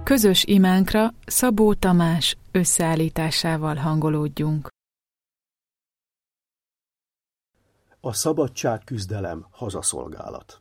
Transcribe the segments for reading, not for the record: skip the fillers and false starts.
Közös imánkra Szabó Tamás összeállításával hangolódjunk. A szabadságküzdelem hazaszolgálat.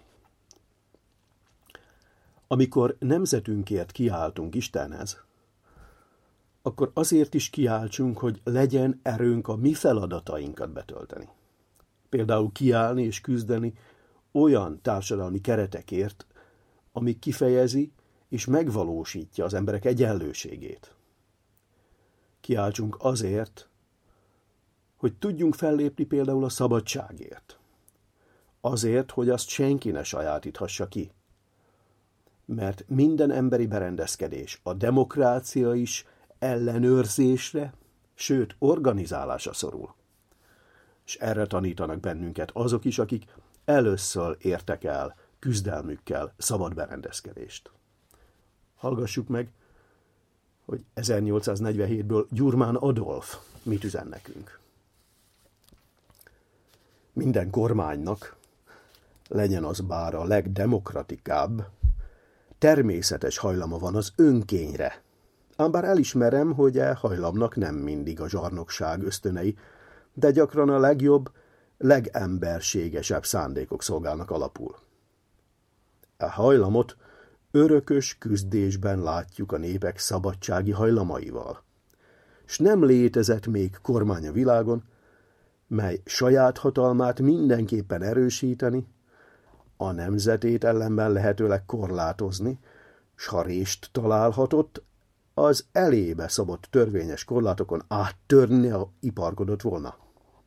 Amikor nemzetünkért kiáltunk Istenhez, akkor azért is kiáltsunk, hogy legyen erőnk a mi feladatainkat betölteni. Például kiállni és küzdeni olyan társadalmi keretekért, ami kifejezi és megvalósítja az emberek egyenlőségét. Kiáltsunk azért, hogy tudjunk fellépni például a szabadságért. Azért, hogy azt senki ne sajátíthassa ki. Mert minden emberi berendezkedés, a demokrácia is ellenőrzésre, sőt organizálásra szorul. És erre tanítanak bennünket azok is, akik először értek el küzdelmükkel szabad berendezkedést. Hallgassuk meg, hogy 1847-ből Gyurmán Adolf mit üzen nekünk. Minden kormánynak, legyen az bár a legdemokratikább, természetes hajlama van az önkényre. Ám bár elismerem, hogy hajlamnak nem mindig a zsarnokság ösztönei, de gyakran a legjobb, legemberségesebb szándékok szolgálnak alapul. E hajlamot örökös küzdésben látjuk a népek szabadsági hajlamaival. S nem létezett még kormány a világon, mely saját hatalmát mindenképpen erősíteni, a nemzetét ellenben lehetőleg korlátozni, s ha rést találhatott, az elébe szabott törvényes korlátokon áttörni iparkodott volna.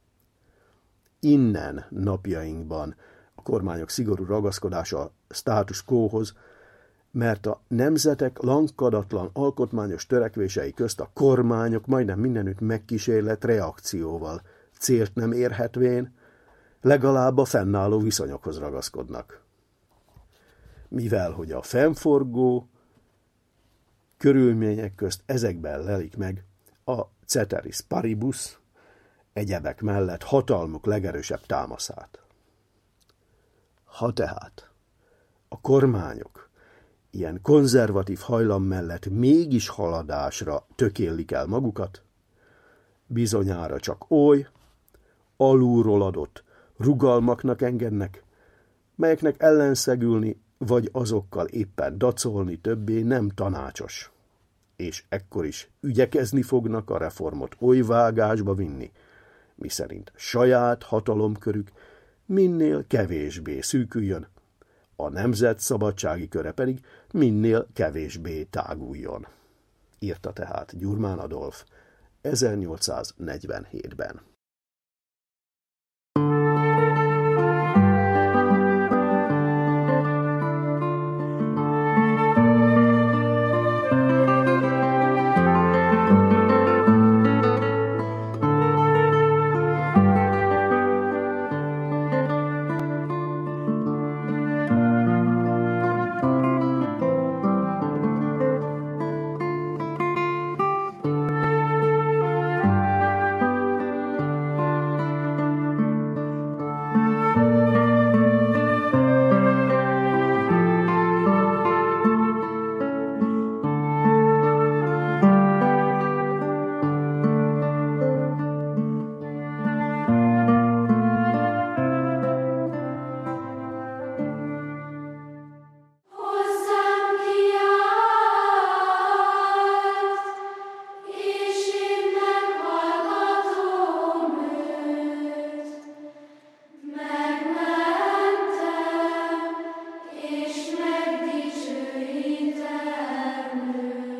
Innen napjainkban a kormányok szigorú ragaszkodása a status quohoz, mert a nemzetek lankadatlan alkotmányos törekvései közt a kormányok majdnem mindenütt megkísérlett reakcióval, célt nem érhetvén, legalább a fennálló viszonyokhoz ragaszkodnak. Mivel, hogy a fennforgó körülmények közt ezekben lelik meg a ceteris paribus, egyebek mellett hatalmuk legerősebb támaszát. Ha tehát a kormányok ilyen konzervatív hajlam mellett mégis haladásra tökélik el magukat, bizonyára csak oly, alulról adott rugalmaknak engednek, melyeknek ellenszegülni vagy azokkal éppen dacolni többé nem tanácsos, és ekkor is ügyekezni fognak a reformot oly vágásba vinni, miszerint saját hatalomkörük minél kevésbé szűküljön, a nemzet szabadsági köre pedig minél kevésbé táguljon. Írta tehát Gyurmán Adolf 1847-ben.